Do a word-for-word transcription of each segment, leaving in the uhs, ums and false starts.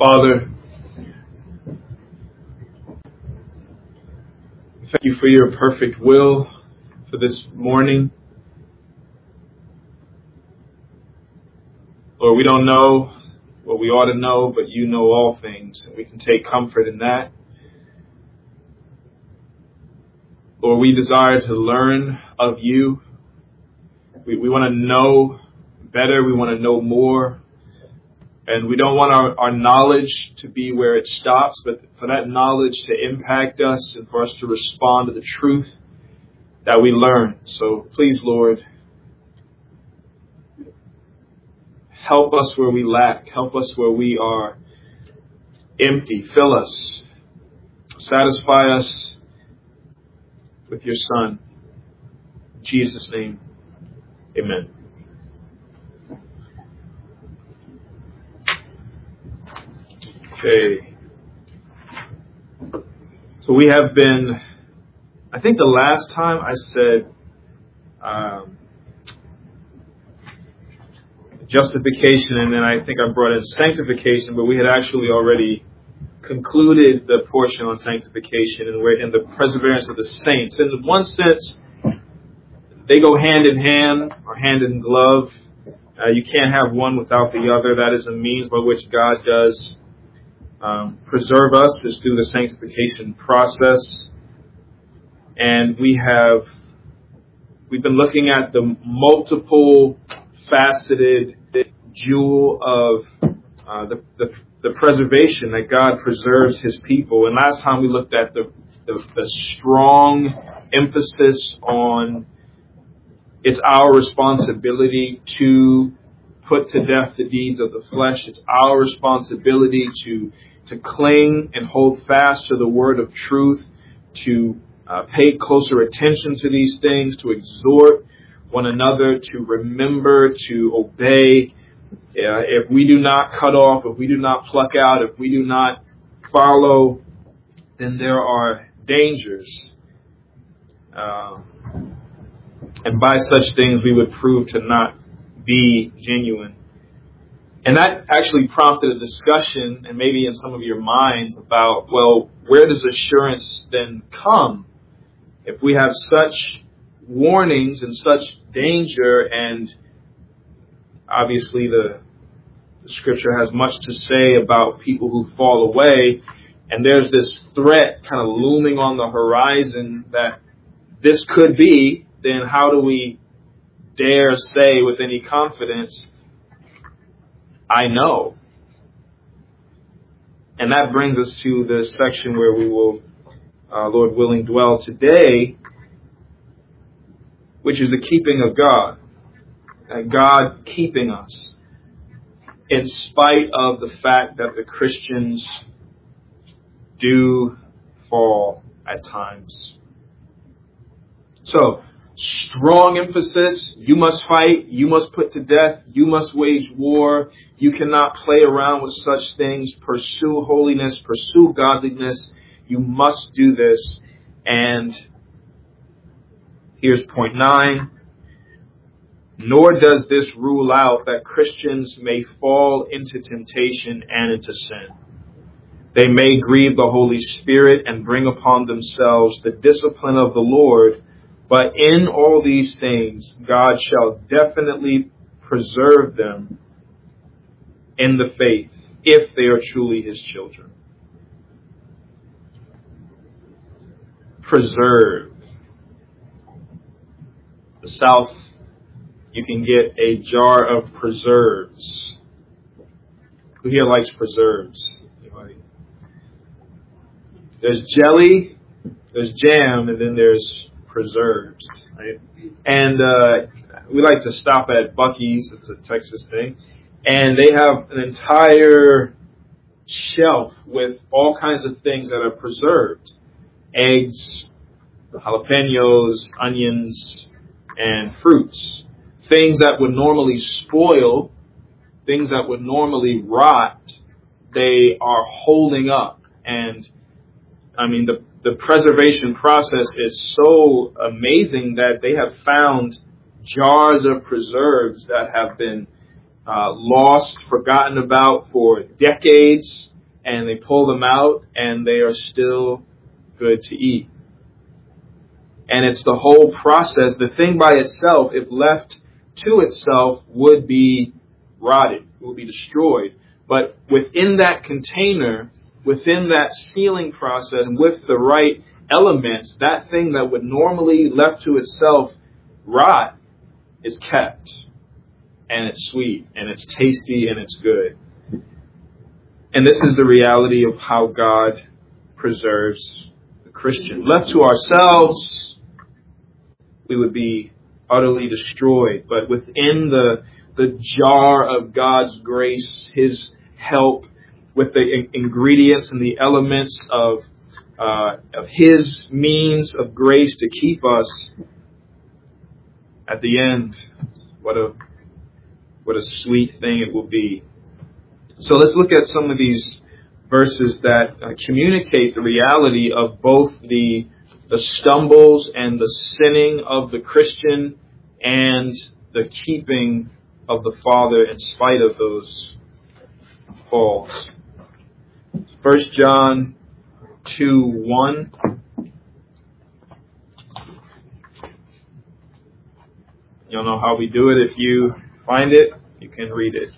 Father, thank you for your perfect will for this morning. Lord, we don't know what we ought to know, but you know all things, and we can take comfort in that. Lord, we desire to learn of you. We, we want to know better. We want to know more. And we don't want our, our knowledge to be where it stops, but for that knowledge to impact us and for us to respond to the truth that we learn. So please, Lord, help us where we lack. Help us where we are empty. Fill us. Satisfy us with your Son. In Jesus' name, amen. Okay. So we have been, I think the last time I said um, justification, and then I think I brought in sanctification, but we had actually already concluded the portion on sanctification, and we're in the perseverance of the saints. In one sense, they go hand in hand or hand in glove. Uh, you can't have one without the other. That is a means by which God does um, preserve us, is through the sanctification process. And we have we've been looking at the multiple faceted jewel of uh, the, the the preservation that God preserves His people. And last time we looked at the the, the strong emphasis on it's our responsibility to put to death the deeds of the flesh. It's our responsibility to to cling and hold fast to the word of truth, to uh, pay closer attention to these things, to exhort one another, to remember, to obey. Uh, if we do not cut off, if we do not pluck out, if we do not follow, then there are dangers. Uh, and by such things, we would prove to not be genuine. And that actually prompted a discussion, and maybe in some of your minds, about, well, where does assurance then come? If we have such warnings and such danger, and obviously the, the scripture has much to say about people who fall away, and there's this threat kind of looming on the horizon that this could be, then how do we dare say with any confidence, I know? And that brings us to the section where we will, uh, Lord willing, dwell today, which is the keeping of God. Uh, God keeping us in spite of the fact that the Christians do fall at times. So, strong emphasis, you must fight, you must put to death, you must wage war, you cannot play around with such things, pursue holiness, pursue godliness, you must do this. And here's point nine, nor does this rule out that Christians may fall into temptation and into sin. They may grieve the Holy Spirit and bring upon themselves the discipline of the Lord. But in all these things, God shall definitely preserve them in the faith, if they are truly His children. Preserve. The South, you can get a jar of preserves. Who here likes preserves? Anybody? There's jelly, there's jam, and then there's preserves, right? And uh, we like to stop at Buc-ee's. It's a Texas thing. And they have an entire shelf with all kinds of things that are preserved. Eggs, jalapenos, onions, and fruits. Things that would normally spoil, things that would normally rot, they are holding up. And, I mean, the The preservation process is so amazing that they have found jars of preserves that have been uh, lost, forgotten about for decades, and they pull them out and they are still good to eat. And it's the whole process. The thing by itself, if left to itself, would be rotted, will be destroyed. But within that container, within that sealing process, with the right elements, that thing that would normally, left to itself, rot, is kept. And it's sweet, and it's tasty, and it's good. And this is the reality of how God preserves the Christian. Left to ourselves, we would be utterly destroyed. But within the, the jar of God's grace, His help, with the in- ingredients and the elements of, uh, of His means of grace to keep us, at the end, what a what a sweet thing it will be. So let's look at some of these verses that uh, communicate the reality of both the the stumbles and the sinning of the Christian and the keeping of the Father in spite of those falls. First John two one. You'll know how we do it. If you find it, you can read it.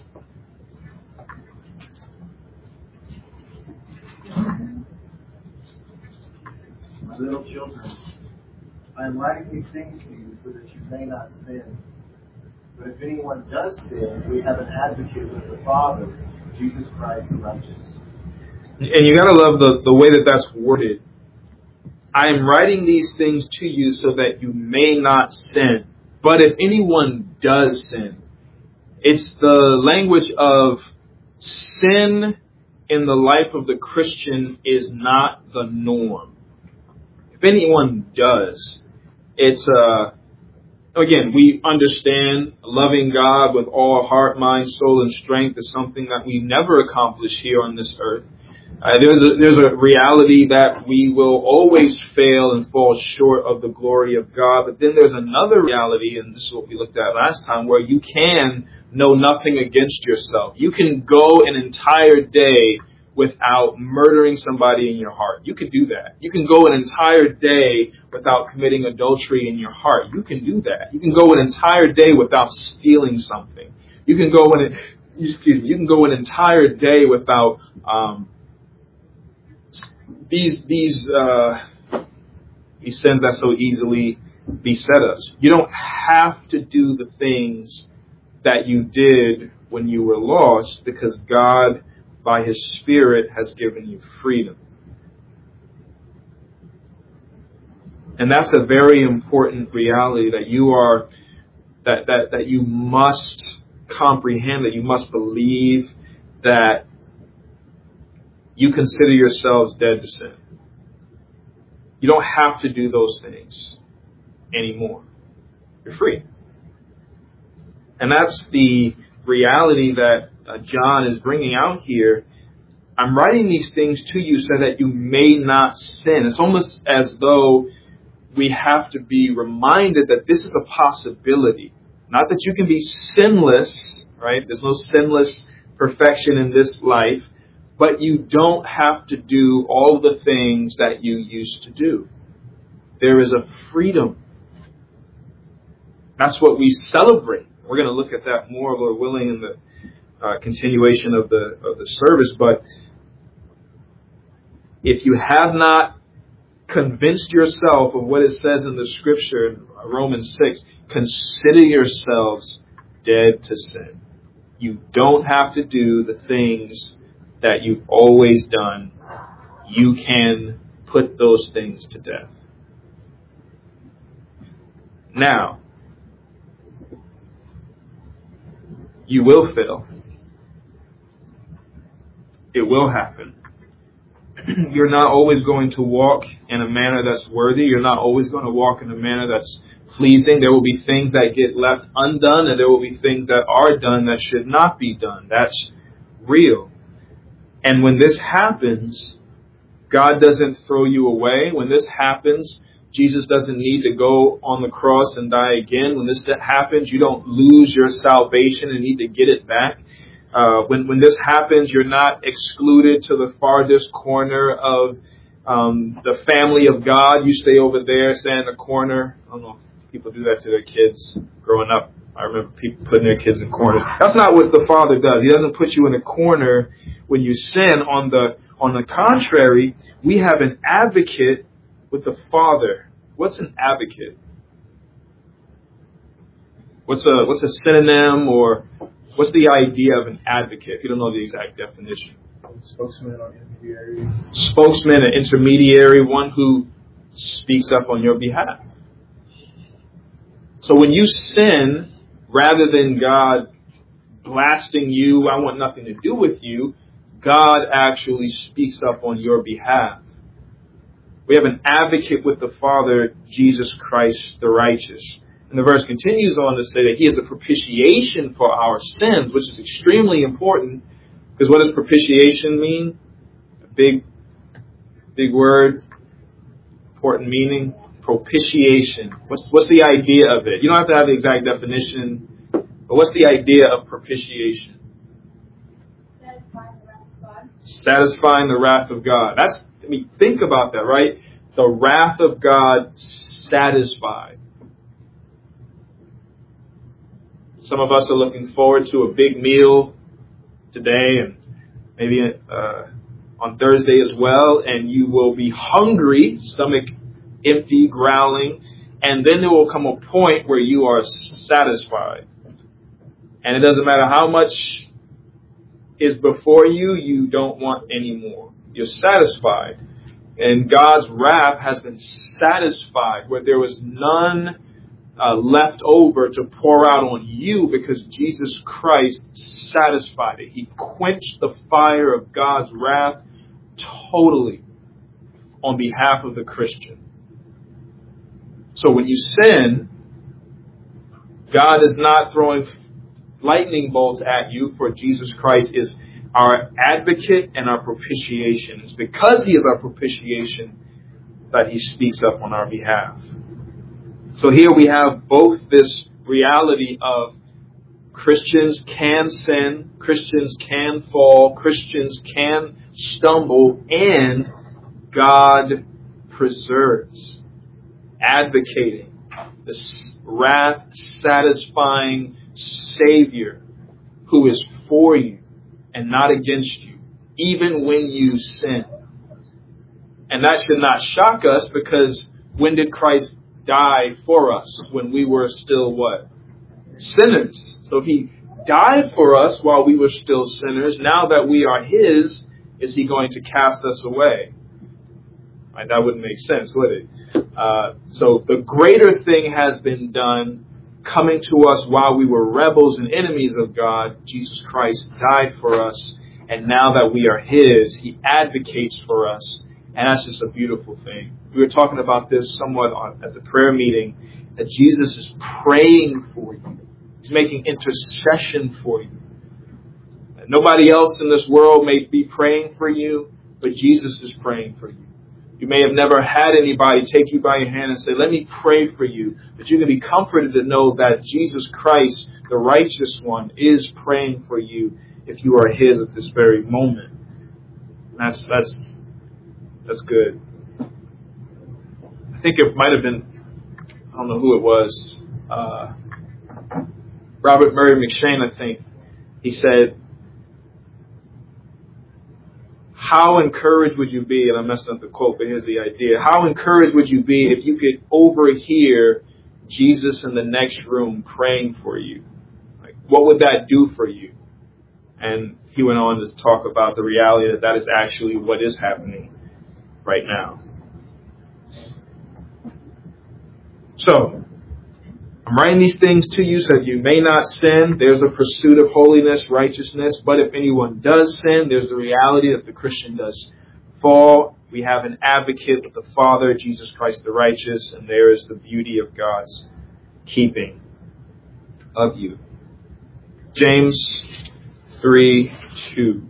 My little children, I am writing these things to you so that you may not sin. But if anyone does sin, we have an advocate with the Father, Jesus Christ the righteous. And you got to love the, the way that that's worded. I am writing these things to you so that you may not sin. But if anyone does sin, it's the language of sin in the life of the Christian is not the norm. If anyone does, it's, uh, again, we understand loving God with all heart, mind, soul, and strength is something that we never accomplish here on this earth. Uh, there's a, there's a reality that we will always fail and fall short of the glory of God. But then there's another reality, and this is what we looked at last time, where you can know nothing against yourself. You can go an entire day without murdering somebody in your heart. You can do that. You can go an entire day without committing adultery in your heart. You can do that. You can go an entire day without stealing something. You can go an, excuse me, you can go an entire day without, um, These these uh, these sins that so easily beset us. You don't have to do the things that you did when you were lost because God, by His Spirit, has given you freedom. And that's a very important reality that you are that that that you must comprehend, that you must believe, that you consider yourselves dead to sin. You don't have to do those things anymore. You're free. And that's the reality that uh, John is bringing out here. I'm writing these things to you so that you may not sin. It's almost as though we have to be reminded that this is a possibility. Not that you can be sinless, right? There's no sinless perfection in this life. But you don't have to do all the things that you used to do. There is a freedom. That's what we celebrate. We're going to look at that more, Lord willing, in the uh, continuation of the of the service. But if you have not convinced yourself of what it says in the Scripture in Romans six, consider yourselves dead to sin. You don't have to do the things that you've always done. You can put those things to death. Now, you will fail. It will happen. You're not always going to walk in a manner that's worthy. You're not always going to walk in a manner that's pleasing. There will be things that get left undone, and there will be things that are done that should not be done. That's real. And when this happens, God doesn't throw you away. When this happens, Jesus doesn't need to go on the cross and die again. When this happens, you don't lose your salvation and need to get it back. Uh, when, when this happens, you're not excluded to the farthest corner of um, the family of God. You stay over there, stay in the corner. I don't know if people do that to their kids growing up. I remember people putting their kids in corners. That's not what the Father does. He doesn't put you in a corner when you sin. On the on the contrary, we have an advocate with the Father. What's an advocate? What's a what's a synonym, or what's the idea of an advocate? If you don't know the exact definition. Spokesman or intermediary. Spokesman, an intermediary, one who speaks up on your behalf. So when you sin, rather than God blasting you, I want nothing to do with you, God actually speaks up on your behalf. We have an advocate with the Father, Jesus Christ the righteous. And the verse continues on to say that He is a propitiation for our sins, which is extremely important. Because what does propitiation mean? A big, big word, important meaning. Propitiation. What's what's the idea of it? You don't have to have the exact definition, but what's the idea of propitiation? Satisfying the wrath of God. Satisfying the wrath of God. That's, I mean, think about that, right? The wrath of God satisfied. Some of us are looking forward to a big meal today, and maybe uh, on Thursday as well, and you will be hungry, stomach empty, growling, and then there will come a point where you are satisfied. And it doesn't matter how much is before you, you don't want any more. You're satisfied. And God's wrath has been satisfied, where there was none uh, left over to pour out on you, because Jesus Christ satisfied it. He quenched the fire of God's wrath totally on behalf of the Christian. So when you sin, God is not throwing lightning bolts at you, for Jesus Christ is our advocate and our propitiation. It's because He is our propitiation that He speaks up on our behalf. So here we have both this reality of Christians can sin, Christians can fall, Christians can stumble, and God preserves, advocating this wrath-satisfying Savior who is for you and not against you, even when you sin. And that should not shock us, because when did Christ die for us? When we were still what? Sinners. So He died for us while we were still sinners. Now that we are His, is He going to cast us away? Right, that wouldn't make sense, would it? Uh, so the greater thing has been done, coming to us while we were rebels and enemies of God. Jesus Christ died for us, and now that we are His, He advocates for us, and that's just a beautiful thing. We were talking about this somewhat on, at the prayer meeting, that Jesus is praying for you. He's making intercession for you. Nobody else in this world may be praying for you, but Jesus is praying for you. You may have never had anybody take you by your hand and say, let me pray for you. But you can be comforted to know that Jesus Christ, the righteous one, is praying for you if you are His at this very moment. That's that's that's good. I think it might have been, I don't know who it was, uh, Robert Murray McShane, I think. He said, how encouraged would you be, and I'm messing up the quote, but here's the idea. How encouraged would you be if you could overhear Jesus in the next room praying for you? Like, what would that do for you? And he went on to talk about the reality that that is actually what is happening right now. So, I'm writing these things to you so that you may not sin. There's a pursuit of holiness, righteousness. But if anyone does sin, there's the reality that the Christian does fall. We have an advocate with the Father, Jesus Christ the righteous, and there is the beauty of God's keeping of you. James three two.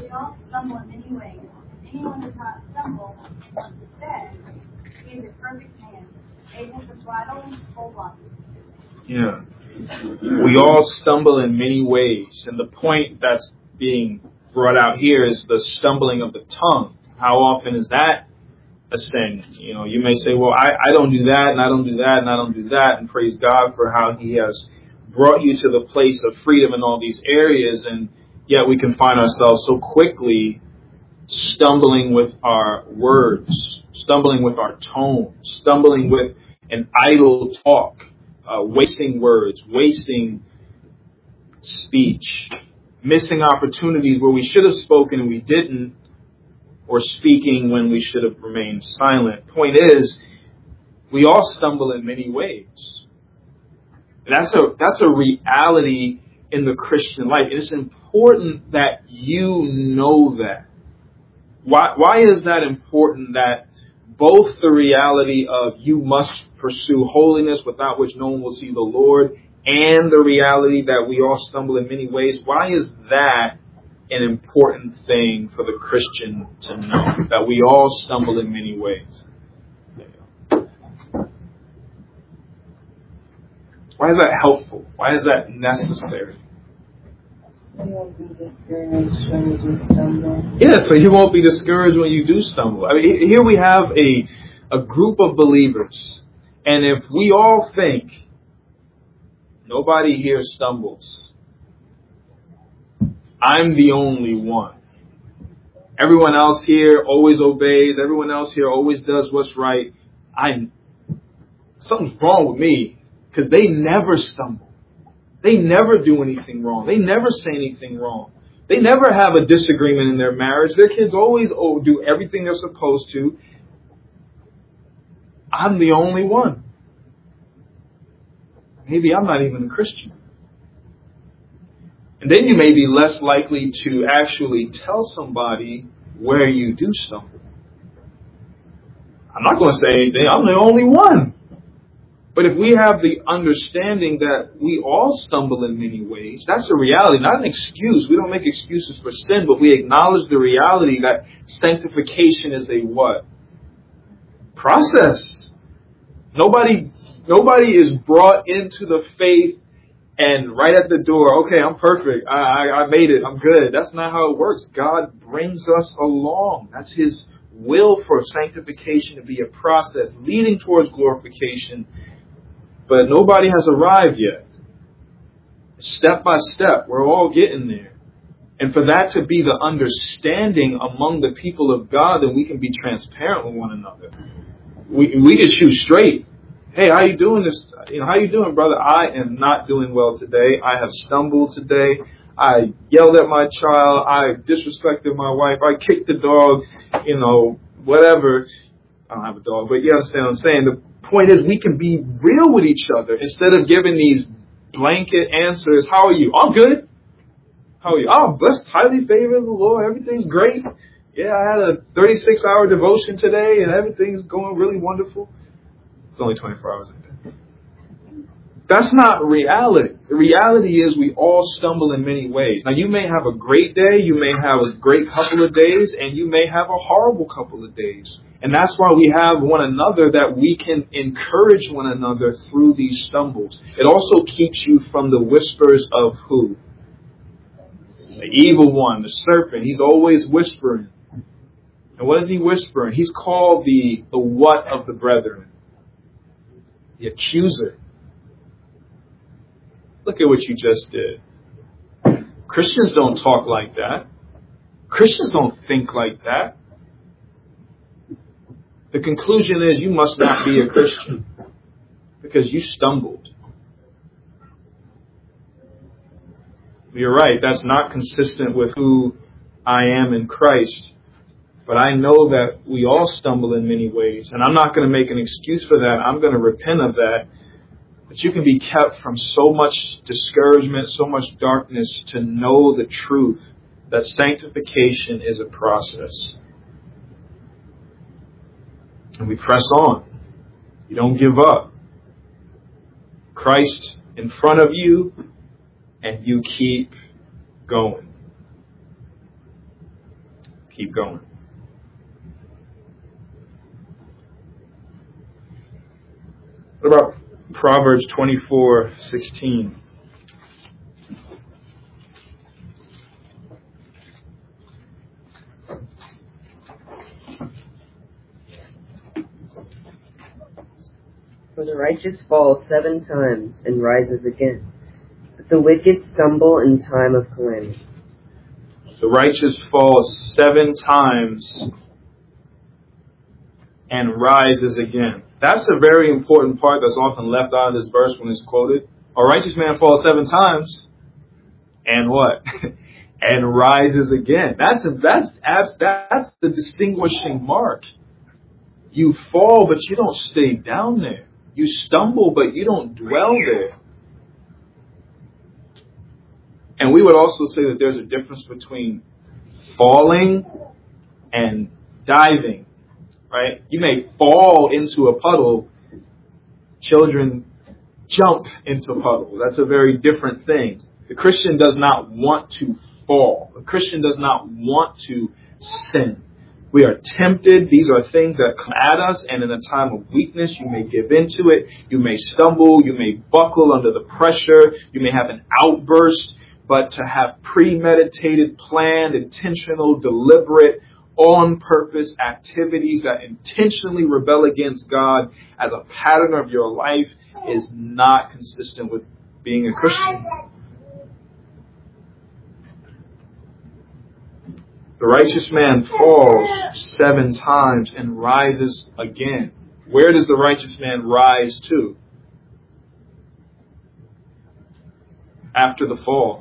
we all stumble in many ways. If anyone does not stumble in what is said, he is a perfect man, able to bridle his whole body. Yeah. We all stumble in many ways. And the point that's being brought out here is the stumbling of the tongue. How often is that a sin? You know, you may say, well, I, I don't do that, and I don't do that, and I don't do that. And praise God for how He has brought you to the place of freedom in all these areas. And yet we can find ourselves so quickly stumbling with our words, stumbling with our tone, stumbling with an idle talk, uh, wasting words, wasting speech, missing opportunities where we should have spoken and we didn't, or speaking when we should have remained silent. Point is, we all stumble in many ways. And that's a that's a reality in the Christian life. It's important that you know that. Why why is that important? That both the reality of you must pursue holiness without which no one will see the Lord, and the reality that we all stumble in many ways. Why is that an important thing for the Christian to know? That we all stumble in many ways. Why is that helpful? Why is that necessary? You won't be discouraged when you do stumble. Yeah, so you won't be discouraged when you do stumble. I mean, here we have a a group of believers, and if we all think nobody here stumbles, I'm the only one. Everyone else here always obeys. Everyone else here always does what's right. I something's wrong with me, because they never stumble. They never do anything wrong. They never say anything wrong. They never have a disagreement in their marriage. Their kids always do everything they're supposed to. I'm the only one. Maybe I'm not even a Christian. And then you may be less likely to actually tell somebody where you do stumble. I'm not going to say anything. I'm the only one. But if we have the understanding that we all stumble in many ways, that's a reality, not an excuse. We don't make excuses for sin, but we acknowledge the reality that sanctification is a what? Process. Nobody, nobody is brought into the faith and right at the door, okay, I'm perfect. I, I, I made it. I'm good. That's not how it works. God brings us along. That's His will for sanctification to be a process leading towards glorification. But nobody has arrived yet. Step by step, we're all getting there. And for that to be the understanding among the people of God, then we can be transparent with one another. We we can shoot straight. Hey, how you doing this? You know, how you doing, brother? I am not doing well today. I have stumbled today. I yelled at my child. I disrespected my wife. I kicked the dog. You know, whatever. I don't have a dog, but you understand what I'm saying. The point is, we can be real with each other instead of giving these blanket answers. How are you? I'm good. How are you? Oh, I'm blessed, highly favored of the Lord. Everything's great. Yeah, I had a thirty-six hour devotion today, and everything's going really wonderful. It's only twenty-four hours a day. That's not reality. The reality is we all stumble in many ways. Now, you may have a great day, you may have a great couple of days, and you may have a horrible couple of days. And that's why we have one another, that we can encourage one another through these stumbles. It also keeps you from the whispers of who? The evil one, the serpent. He's always whispering. And what is he whispering? He's called the, the what of the brethren. The accuser. Look at what you just did. Christians don't talk like that. Christians don't think like that. The conclusion is you must not be a Christian because you stumbled. You're right. That's not consistent with who I am in Christ. But I know that we all stumble in many ways. And I'm not going to make an excuse for that. I'm going to repent of that. But you can be kept from so much discouragement, so much darkness, to know the truth that sanctification is a process. And we press on. You don't give up. Christ in front of you, and you keep going. keep going. What about Proverbs twenty-four sixteen? For the righteous falls seven times and rises again, but the wicked stumble in time of calamity. The righteous falls seven times and rises again. That's a very important part that's often left out of this verse when it's quoted. A righteous man falls seven times and what? And rises again. That's a, that's that's the distinguishing mark. You fall, but you don't stay down there. You stumble, but you don't dwell there. And we would also say that there's a difference between falling and diving, right? You may fall into a puddle. Children jump into a puddle. That's a very different thing. The Christian does not want to fall. The Christian does not want to sin. We are tempted. These are things that come at us, and in a time of weakness, you may give into it. You may stumble. You may buckle under the pressure. You may have an outburst. But to have premeditated, planned, intentional, deliberate, on-purpose activities that intentionally rebel against God as a pattern of your life is not consistent with being a Christian. The righteous man falls seven times and rises again. Where does the righteous man rise to after the fall?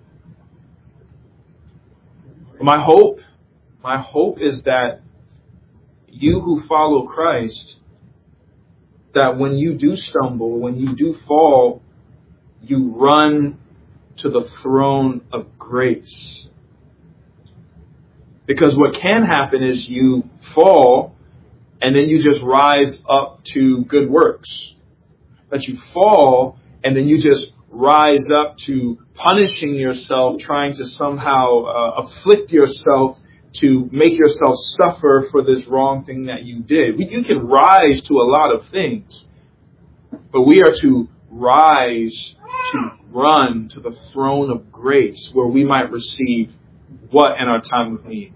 My hope, my hope is that you who follow Christ, that when you do stumble, when you do fall, you run to the throne of grace. Because what can happen is you fall and then you just rise up to good works. But you fall and then you just rise up to punishing yourself, trying to somehow uh, afflict yourself to make yourself suffer for this wrong thing that you did. You can rise to a lot of things, but we are to rise to run to the throne of grace where we might receive what in our time of need?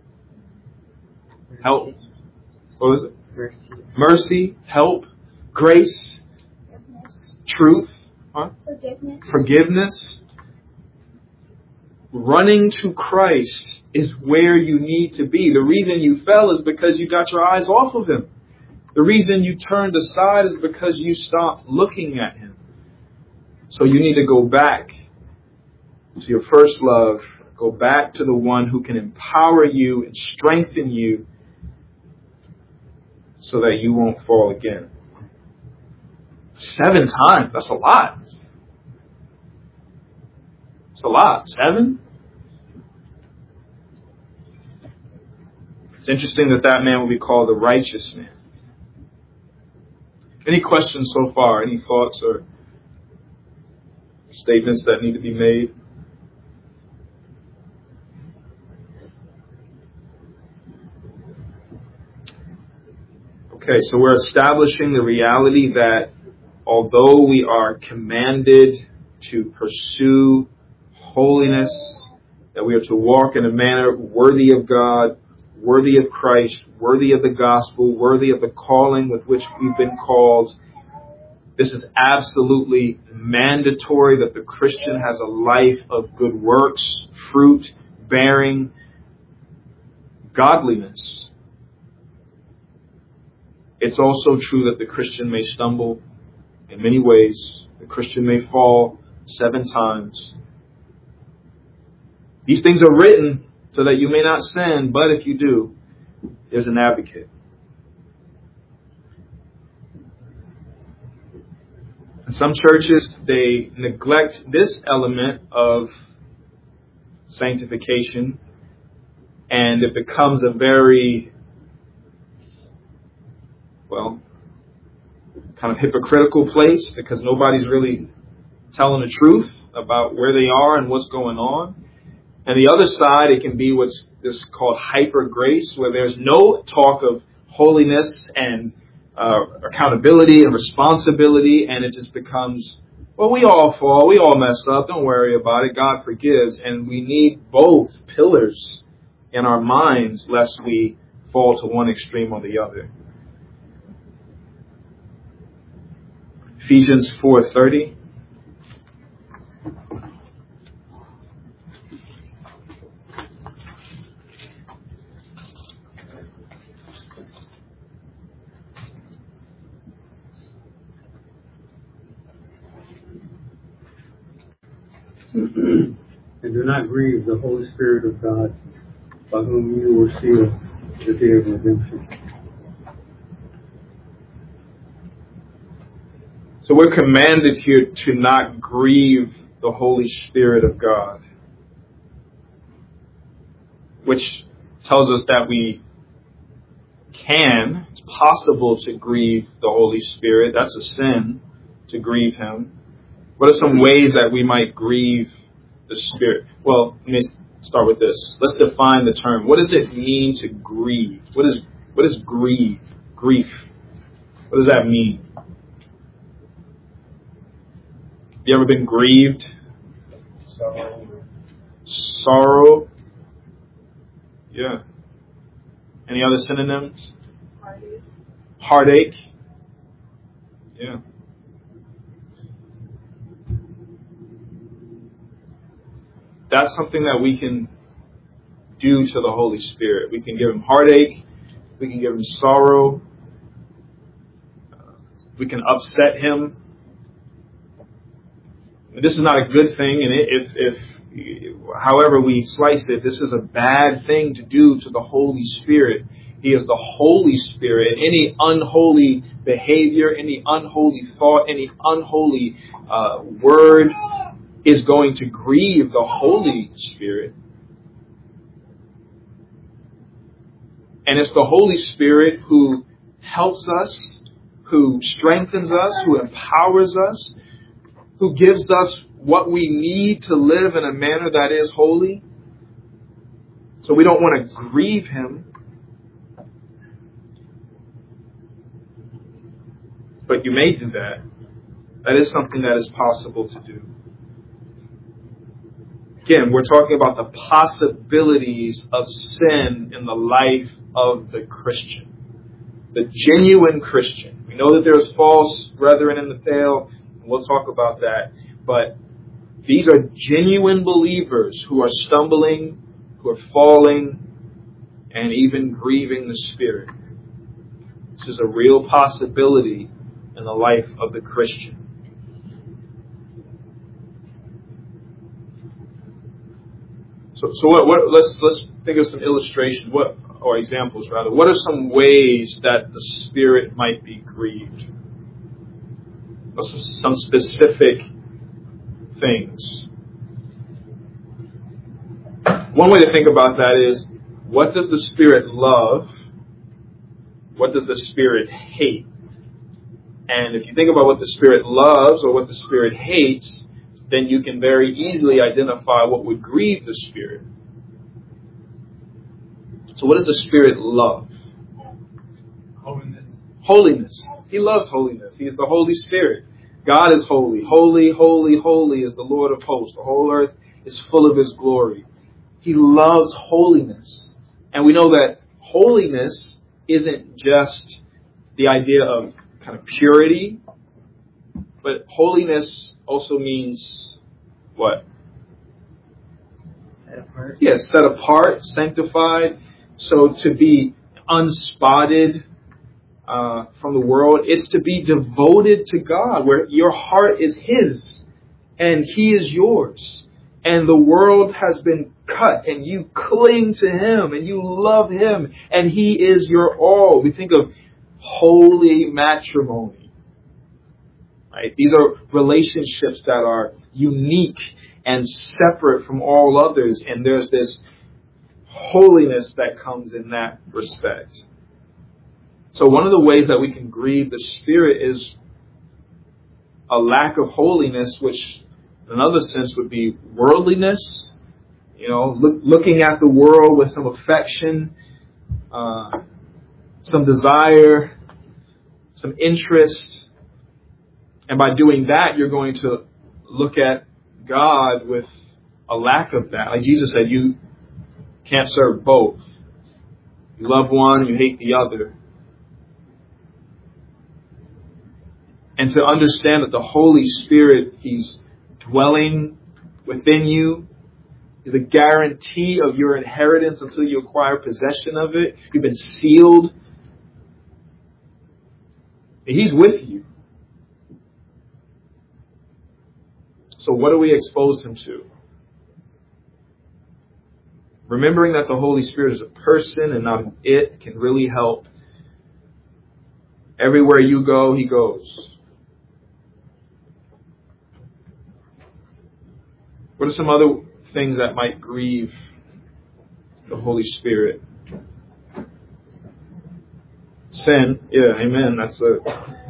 Help. What was it? Mercy. Mercy, help, grace, Forgiveness. truth, huh? Forgiveness. Forgiveness. Running to Christ is where you need to be. The reason you fell is because you got your eyes off of Him. The reason you turned aside is because you stopped looking at Him. So you need to go back to your first love. Go back to the one who can empower you and strengthen you so that you won't fall again. Seven times. That's a lot. It's a lot. Seven? It's interesting that that man will be called the righteous man. Any questions so far? Any thoughts or statements that need to be made? Okay, so we're establishing the reality that although we are commanded to pursue holiness, that we are to walk in a manner worthy of God, worthy of Christ, worthy of the gospel, worthy of the calling with which we've been called. This is absolutely mandatory that the Christian has a life of good works, fruit, bearing, godliness. It's also true that the Christian may stumble in many ways. The Christian may fall seven times. These things are written so that you may not sin, but if you do, there's an advocate. In some churches, they neglect this element of sanctification, and it becomes a very, well, kind of hypocritical place because nobody's really telling the truth about where they are and what's going on. And the other side, it can be what's this called hyper grace, where there's no talk of holiness and uh, accountability and responsibility, and it just becomes, well, we all fall, we all mess up, don't worry about it, God forgives. And we need both pillars in our minds lest we fall to one extreme or the other. Ephesians four thirty. And do not grieve the Holy Spirit of God, by whom you were sealed the day of redemption. So we're commanded here to not grieve the Holy Spirit of God, which tells us that we can, it's possible to grieve the Holy Spirit. That's a sin, to grieve Him. What are some ways that we might grieve the Spirit? Well, let me start with this. Let's define the term. What does it mean to grieve? What is what is grieve? Grief. What does that mean? Have you ever been grieved? Sorrow. Sorrow. Yeah. Any other synonyms? Heartache. Heartache. Yeah. That's something that we can do to the Holy Spirit. We can give Him heartache. We can give Him sorrow. We can upset Him. This is not a good thing, and if, if, however we slice it, this is a bad thing to do to the Holy Spirit. He is the Holy Spirit, and any unholy behavior, any unholy thought, any unholy uh, word is going to grieve the Holy Spirit. And it's the Holy Spirit who helps us, who strengthens us, who empowers us, who gives us what we need to live in a manner that is holy. So we don't want to grieve Him. But you may do that. That is something that is possible to do. Again, we're talking about the possibilities of sin in the life of the Christian. The genuine Christian. We know that there's false brethren in the pale. We'll talk about that. But these are genuine believers who are stumbling, who are falling, and even grieving the Spirit. This is a real possibility in the life of the Christian. So, so what, what, let's let's think of some illustrations, what or examples rather. What are some ways that the Spirit might be grieved? Some, some specific things. One way to think about that is, what does the Spirit love? What does the Spirit hate? And if you think about what the Spirit loves or what the Spirit hates, then you can very easily identify what would grieve the Spirit. So what does the Spirit love? Holiness. Holiness. He loves holiness. He is the Holy Spirit. God is holy. Holy, holy, holy is the Lord of hosts. The whole earth is full of His glory. He loves holiness. And we know that holiness isn't just the idea of kind of purity, but holiness also means what? Set apart. Yes, set apart, sanctified. So to be unspotted uh, from the world, it's to be devoted to God, where your heart is His and He is yours. And the world has been cut and you cling to Him and you love Him and He is your all. We think of holy matrimony. Right? These are relationships that are unique and separate from all others. And there's this holiness that comes in that respect. So one of the ways that we can grieve the Spirit is a lack of holiness, which in another sense would be worldliness, You know, look, looking at the world with some affection, uh, some desire, some interest. And by doing that, you're going to look at God with a lack of that. Like Jesus said, you can't serve both. You love one, you hate the other. And to understand that the Holy Spirit, He's dwelling within you, is a guarantee of your inheritance until you acquire possession of it. You've been sealed. And He's with you. So what do we expose Him to? Remembering that the Holy Spirit is a person and not an it can really help. Everywhere you go, He goes. What are some other things that might grieve the Holy Spirit? Sin. Yeah, amen. That's a...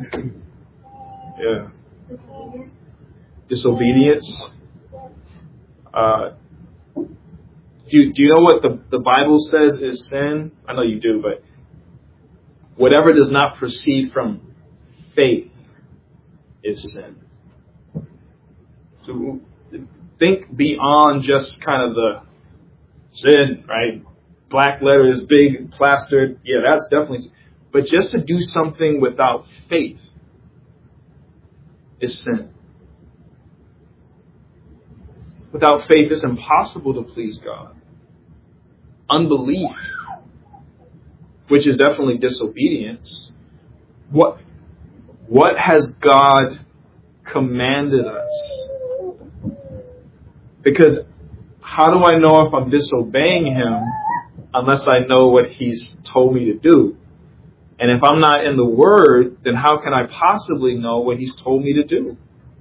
Yeah. Disobedience. Uh, do, you, do you know what the, the Bible says is sin? I know you do, but whatever does not proceed from faith is sin. So think beyond just kind of the sin, right? Black letters, big, plastered. Yeah, that's definitely. But just to do something without faith is sin. Without faith, it's impossible to please God. Unbelief, which is definitely disobedience. What, what has God commanded us? Because how do I know if I'm disobeying Him unless I know what He's told me to do? And if I'm not in the Word, then how can I possibly know what He's told me to do?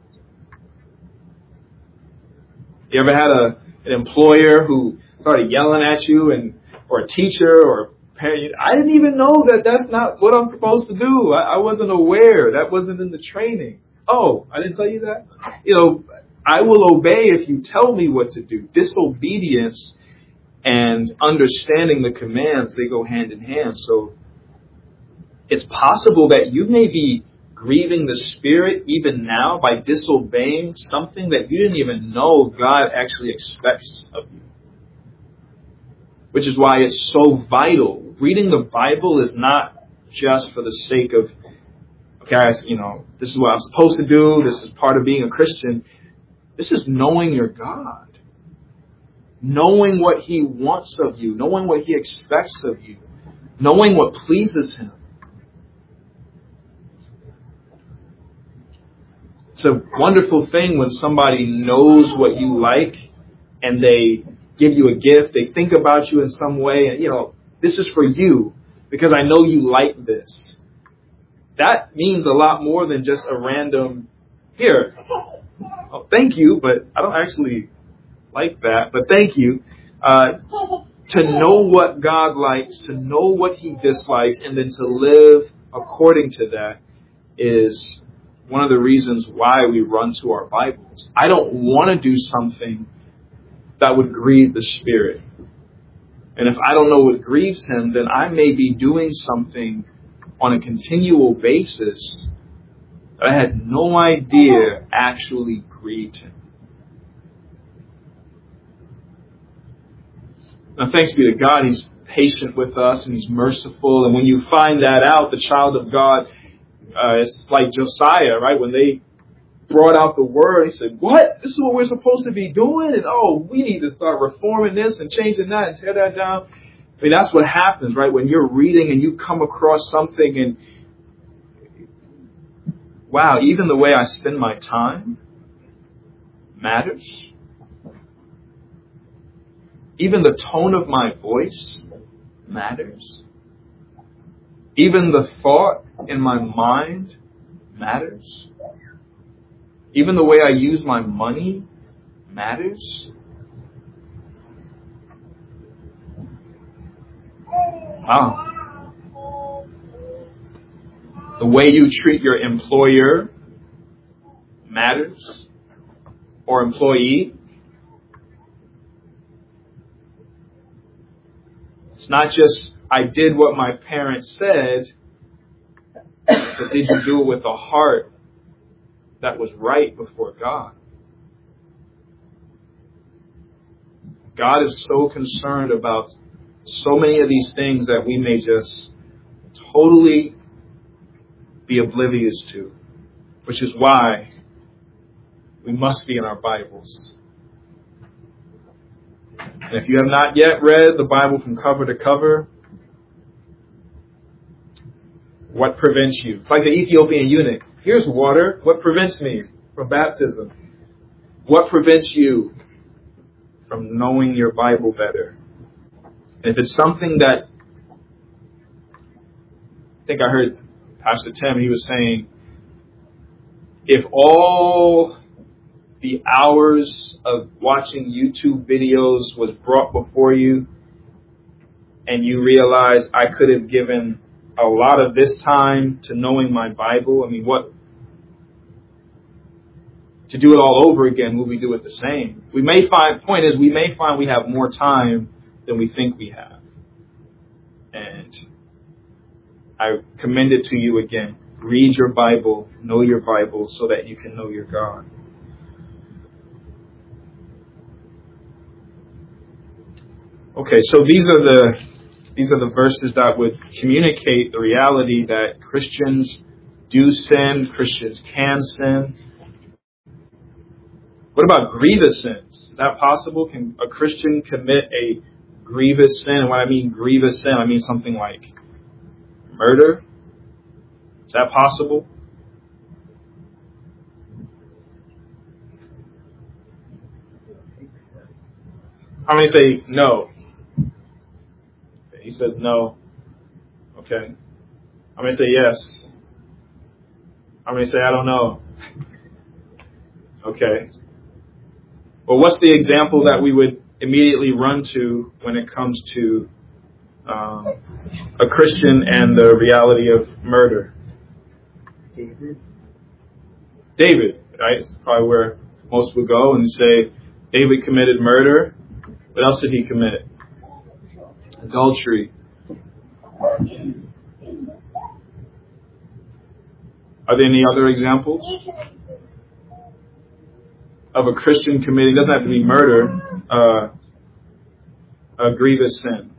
You ever had a, an employer who started yelling at you, and or a teacher or a parent? I didn't even know that that's not what I'm supposed to do. I, I wasn't aware. That wasn't in the training. Oh, I didn't tell you that? You know, I will obey if you tell me what to do. Disobedience and understanding the commands, they go hand in hand. So it's possible that you may be grieving the Spirit even now by disobeying something that you didn't even know God actually expects of you. Which is why it's so vital. Reading the Bible is not just for the sake of, okay, I, you know, this is what I'm supposed to do. This is part of being a Christian. This is knowing your God. Knowing what He wants of you. Knowing what He expects of you. Knowing what pleases Him. It's a wonderful thing when somebody knows what you like and they give you a gift. They think about you in some way. And, you know, this is for you because I know you like this. That means a lot more than just a random, here, oh, thank you, but I don't actually like that, but thank you. Uh, to know what God likes, to know what He dislikes, and then to live according to that is one of the reasons why we run to our Bibles. I don't want to do something that would grieve the Spirit. And if I don't know what grieves Him, then I may be doing something on a continual basis that I had no idea actually grieved Him. Now, thanks be to God, He's patient with us and He's merciful. And when you find that out, the child of God, uh, it's like Josiah, right? When they brought out the word, he said, what? This is what we're supposed to be doing? And oh, we need to start reforming this and changing that and tear that down. I mean, that's what happens, right? When you're reading and you come across something and, wow, even the way I spend my time matters. Even the tone of my voice matters. Even the thought in my mind matters. Even the way I use my money matters. Wow. The way you treat your employer matters. Or employee. It's not just, I did what my parents said, but did you do it with a heart that was right before God? God is so concerned about so many of these things that we may just totally be oblivious to, which is why we must be in our Bibles. And if you have not yet read the Bible from cover to cover, what prevents you? It's like the Ethiopian eunuch. Here's water. What prevents me from baptism? What prevents you from knowing your Bible better? And if it's something that, I think I heard Pastor Tim, he was saying, if all the hours of watching YouTube videos was brought before you and you realize I could have given a lot of this time to knowing my Bible, I mean, what, to do it all over again, will we do it the same? We may find, point is, we may find we have more time than we think we have. And I commend it to you again. Read your Bible, know your Bible, so that you can know your God. Okay, so these are the these are the verses that would communicate the reality that Christians do sin, Christians can sin. What about grievous sins? Is that possible? Can a Christian commit a grievous sin? And when I mean grievous sin, I mean something like murder. Is that possible? How many say no? Okay, he says no. Okay. How many say yes? How many say I don't know? Okay. Well, what's the example that we would immediately run to when it comes to um, a Christian and the reality of murder? David. David, right? That's probably where most would go and say David committed murder. What else did he commit? Adultery. Are there any other examples of a Christian committing, doesn't have to be murder, uh, a grievous sin?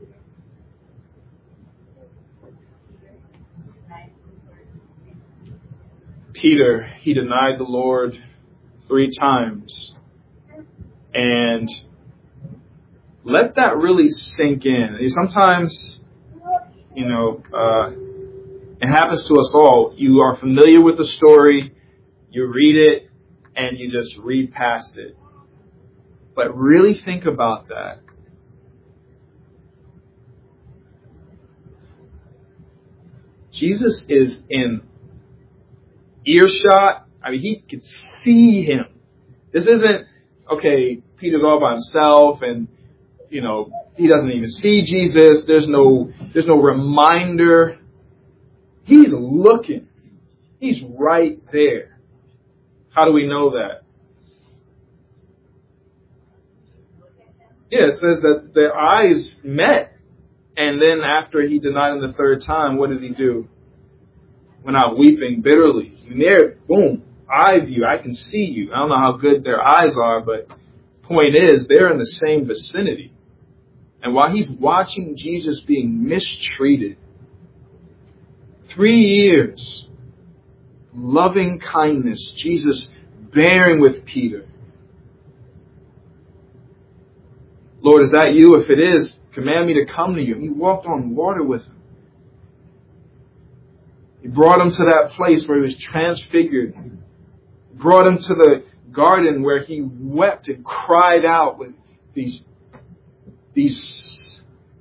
Peter, he denied the Lord three times. And let that really sink in. Sometimes, you know, uh, it happens to us all. You are familiar with the story, you read it, and you just read past it. But really think about that. Jesus is in earshot. I mean, he could see him. This isn't, okay, Peter's all by himself and, you know, he doesn't even see Jesus. There's no, there's no reminder. He's looking. He's right there. How do we know that? Yeah, it says that their eyes met. And then after he denied him the third time, what did he do? Went out weeping bitterly. And there, boom, eye view. I can see you. I don't know how good their eyes are, but the point is, they're in the same vicinity. And while he's watching Jesus being mistreated, three years, loving kindness, Jesus bearing with Peter. Lord, is that you? If it is, command me to come to you. He walked on water with him. He brought him to that place where he was transfigured. He brought him to the garden where he wept and cried out with these, these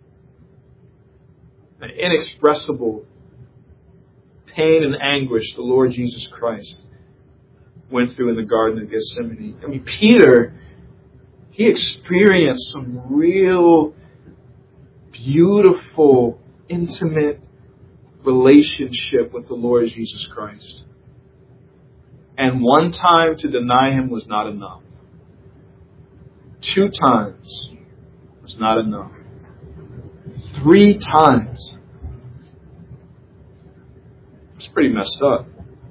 inexpressible pain and anguish the Lord Jesus Christ went through in the Garden of Gethsemane. I mean, Peter, he experienced some real beautiful, intimate relationship with the Lord Jesus Christ. And one time to deny him was not enough. Two times was not enough. Three times. It's pretty messed up.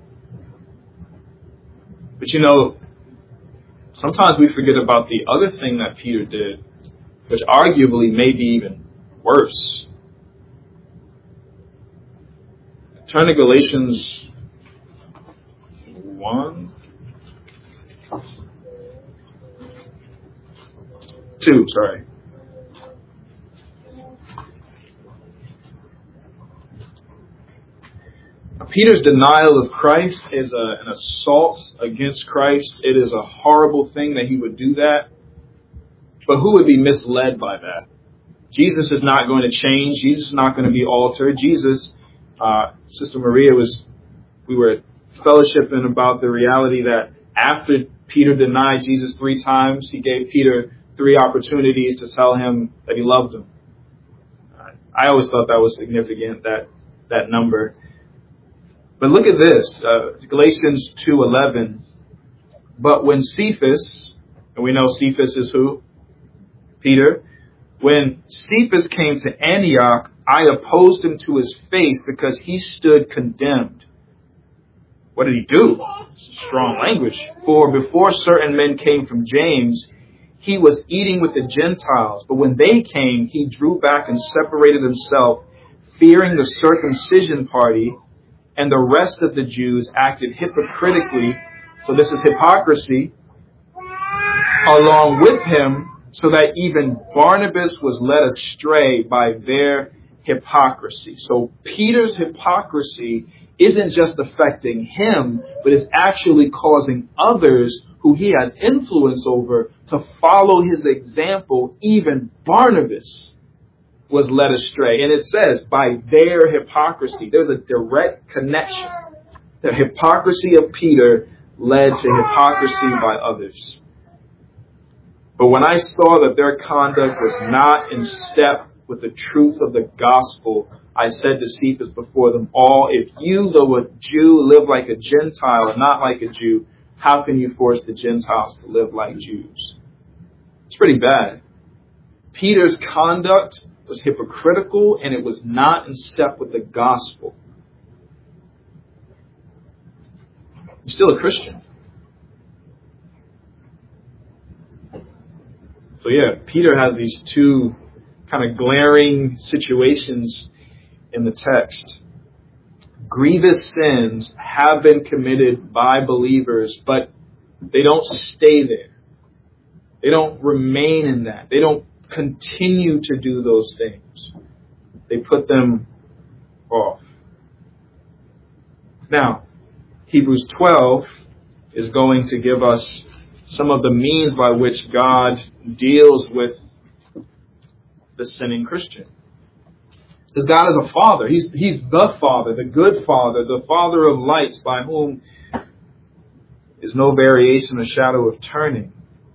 But you know, sometimes we forget about the other thing that Peter did, which arguably may be even worse. Turn to Galatians one. Two, sorry. Peter's denial of Christ is a, an assault against Christ. It is a horrible thing that he would do that. But who would be misled by that? Jesus is not going to change. Jesus is not going to be altered. Jesus, uh, Sister Maria was, we were fellowshipping about the reality that after Peter denied Jesus three times, he gave Peter three opportunities to tell him that he loved him. I always thought that was significant, that that number. But look at this, uh, Galatians two eleven. But when Cephas, and we know Cephas is who? Peter. When Cephas came to Antioch, I opposed him to his face because he stood condemned. What did he do? Strong language. For before certain men came from James, he was eating with the Gentiles. But when they came, he drew back and separated himself, fearing the circumcision party. And the rest of the Jews acted hypocritically, so this is hypocrisy, along with him, so that even Barnabas was led astray by their hypocrisy. So Peter's hypocrisy isn't just affecting him, but is actually causing others who he has influence over to follow his example. Even Barnabas was led astray. And it says, by their hypocrisy. There's a direct connection. The hypocrisy of Peter led to hypocrisy by others. But when I saw that their conduct was not in step with the truth of the gospel, I said to Cephas before them all, if you, though a Jew, live like a Gentile and not like a Jew, how can you force the Gentiles to live like Jews? It's pretty bad. Peter's conduct was hypocritical, and it was not in step with the gospel. You're still a Christian. So yeah, Peter has these two kind of glaring situations in the text. Grievous sins have been committed by believers, but they don't stay there. They don't remain in that. They don't continue to do those things. They put them off. Now, Hebrews twelve is going to give us some of the means by which God deals with the sinning Christian. Because God is a father. He's, he's the Father, the good Father, the Father of lights, by whom is no variation or shadow of turning.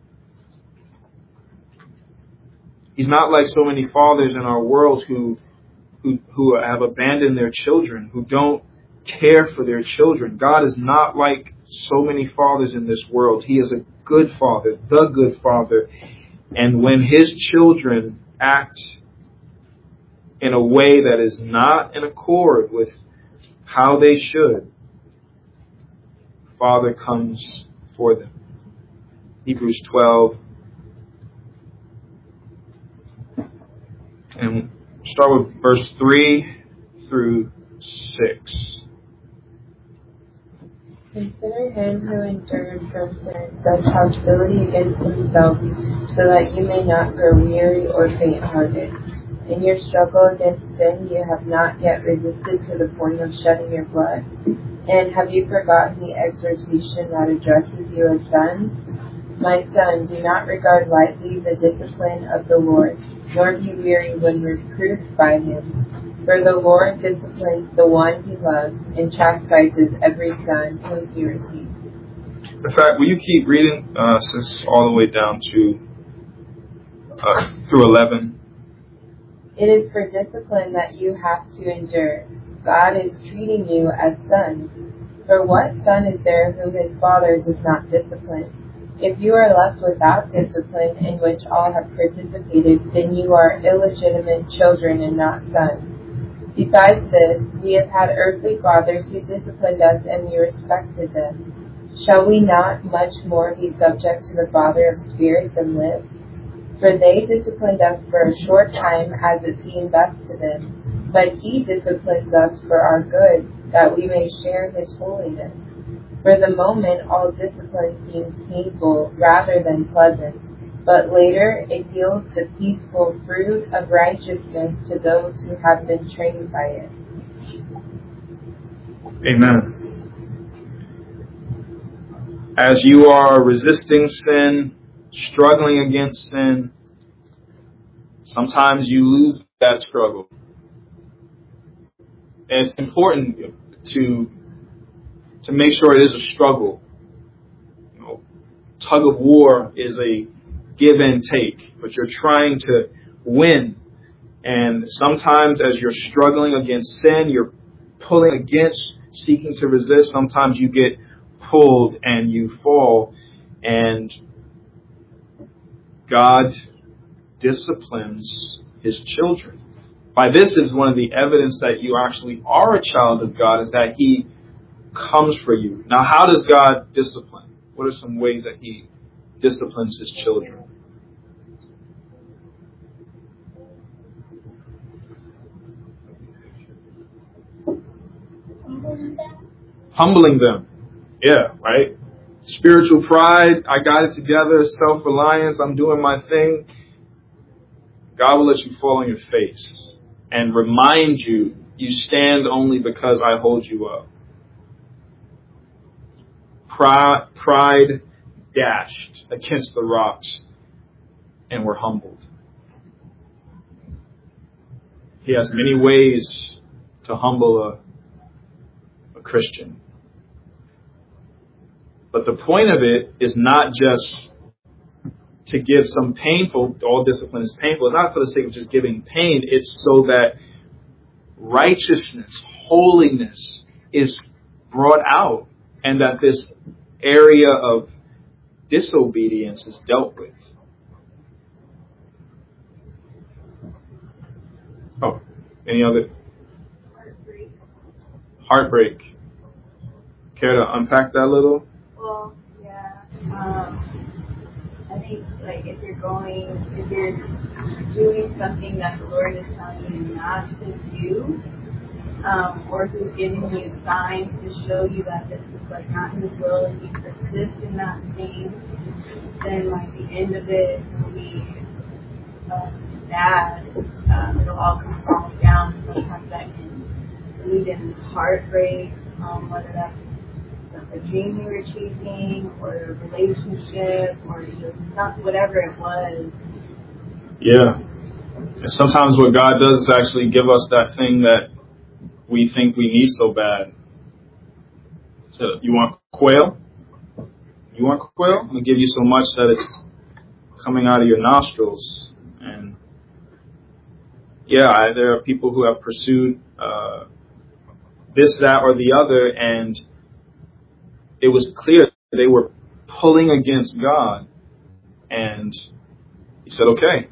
He's not like so many fathers in our world who, who, who have abandoned their children, who don't care for their children. God is not like so many fathers in this world. He is a good Father, the good Father. And when his children act in a way that is not in accord with how they should, Father comes for them. Hebrews twelve. And start with verse three through six. Consider him who endured from sinners such hostility against himself, so that you may not grow weary or faint-hearted. In your struggle against sin, you have not yet resisted to the point of shedding your blood. And have you forgotten the exhortation that addresses you as sons? My son, do not regard lightly the discipline of the Lord, nor be weary when reproved by him. For the Lord disciplines the one he loves, and chastises every son whom he receives. In fact, will you keep reading, uh, sis, all the way down to uh, through eleven? It is for discipline that you have to endure. God is treating you as sons. For what son is there whom his father does not discipline? If you are left without discipline in which all have participated, then you are illegitimate children and not sons. Besides this, we have had earthly fathers who disciplined us and we respected them. Shall we not much more be subject to the Father of spirits and live? For they disciplined us for a short time as it seemed best to them, but he disciplines us for our good, that we may share his holiness. For the moment, all discipline seems painful rather than pleasant, but later it yields the peaceful fruit of righteousness to those who have been trained by it. Amen. As you are resisting sin, struggling against sin, sometimes you lose that struggle. And it's important to to make sure it is a struggle. You know, tug of war is a give and take, but you're trying to win. And sometimes as you're struggling against sin, you're pulling against, seeking to resist. Sometimes you get pulled and you fall. And God disciplines his children. By this is one of the evidence that you actually are a child of God, is that he comes for you. Now, how does God discipline? What are some ways that he disciplines his children? Humbling them. Yeah, right? Spiritual pride, I got it together. Self-reliance, I'm doing my thing. God will let you fall on your face and remind you, you stand only because I hold you up. Pride, pride dashed against the rocks, and we're humbled. He has many ways to humble a, a Christian. But the point of it is not just to give some painful, all discipline is painful. It's not for the sake of just giving pain. It's so that righteousness, holiness is brought out, and that this area of disobedience is dealt with. Oh, any other? Heartbreak. Heartbreak. Care to unpack that a little? Well, yeah. Um, I think, like, if you're going, if you're doing something that the Lord is telling you not to do, um, or who's giving you signs to show you that this is, like, not His will, and you persist in that thing, then, like, the end of it will be uh, bad. Um, it'll all come falling down. Sometimes that can lead in heartbreak, um, whether that's a dream you were chasing, or a relationship, or just not, whatever it was. Yeah. And sometimes what God does is actually give us that thing that we think we need so bad. So, you want quail? You want quail? I'm going to give you so much that it's coming out of your nostrils. And yeah, I, there are people who have pursued uh, this, that, or the other, and it was clear they were pulling against God. And he said, okay.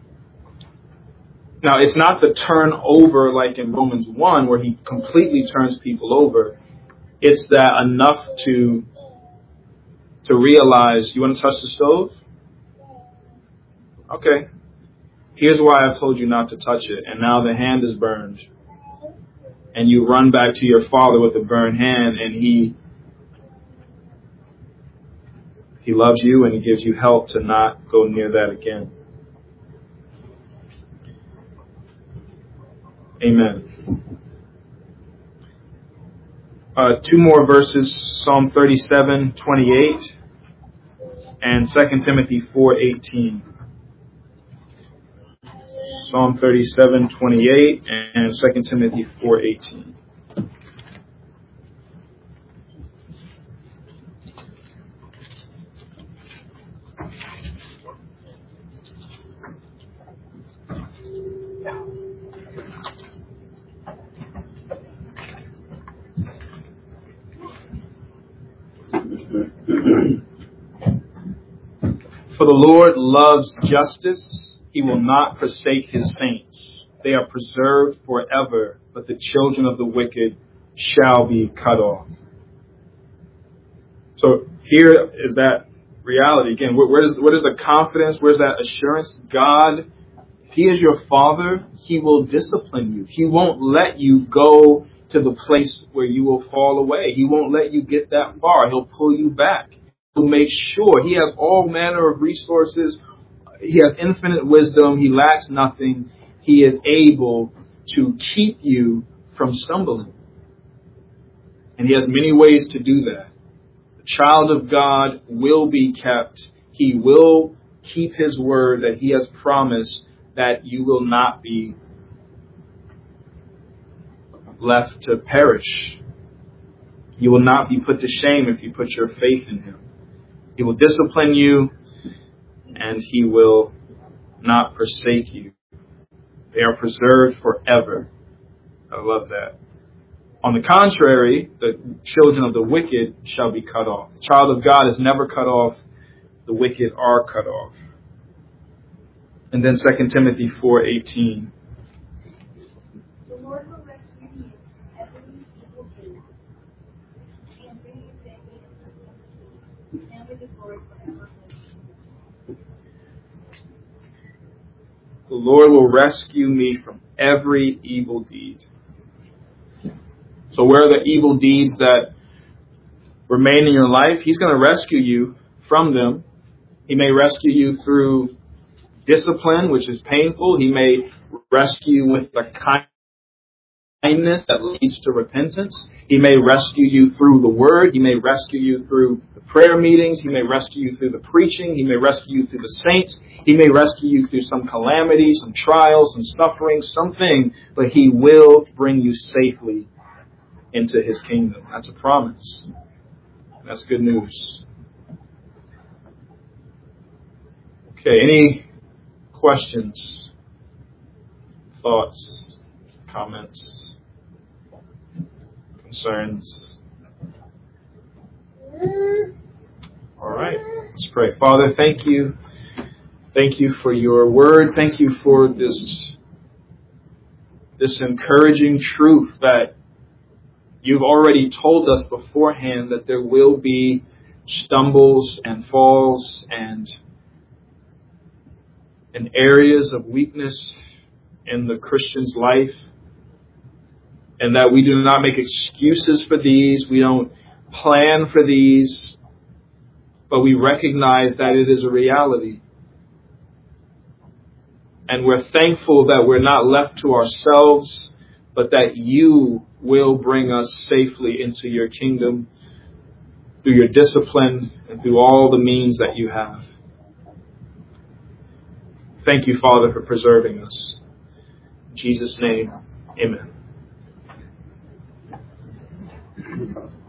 Now, it's not the turn over like in Romans one, where he completely turns people over. It's that enough to to realize, you want to touch the stove? Okay. Here's why I've told you not to touch it. And now the hand is burned. And you run back to your father with a burned hand, and he he loves you, and he gives you help to not go near that again. Amen. Uh, two more verses, Psalm thirty-seven twenty-eight and Second Timothy four eighteen. Psalm thirty-seven twenty-eight and Second Timothy four eighteen. For the Lord loves justice. He will not forsake his saints. They are preserved forever, but the children of the wicked shall be cut off. So here is that reality. Again, where is, what is the confidence? Where's that assurance? God, if he is your father, he will discipline you. He won't let you go to the place where you will fall away. He won't let you get that far. He'll pull you back. He'll make sure. He has all manner of resources. He has infinite wisdom. He lacks nothing. He is able to keep you from stumbling. And he has many ways to do that. The child of God will be kept. He will keep his word that he has promised, that you will not be left to perish. You will not be put to shame if you put your faith in him. He will discipline you, and he will not forsake you. They are preserved forever. I love that. On the contrary, the children of the wicked shall be cut off. The child of God is never cut off. The wicked are cut off. And then Second Timothy four eighteen. The Lord will rescue you from every evil deed and bring you to a haven and with the glory forever. The Lord will rescue me from every evil deed. So where are the evil deeds that remain in your life? He's going to rescue you from them. He may rescue you through discipline, which is painful. He may rescue you with the kindness that leads to repentance. He may rescue you through the word. He may rescue you through the prayer meetings. He may rescue you through the preaching. He may rescue you through the saints. He may rescue you through some calamity, some trials, some suffering, something, but he will bring you safely into his kingdom. That's a promise. That's good news. Okay, any questions, thoughts, comments, concerns? All right, let's pray. Father, thank you. Thank you for your word. Thank you for this, this encouraging truth that you've already told us beforehand, that there will be stumbles and falls and, and areas of weakness in the Christian's life, and that we do not make excuses for these. We don't plan for these, but we recognize that it is a reality. And we're thankful that we're not left to ourselves, but that you will bring us safely into your kingdom through your discipline and through all the means that you have. Thank you, Father, for preserving us. In Jesus' name, amen.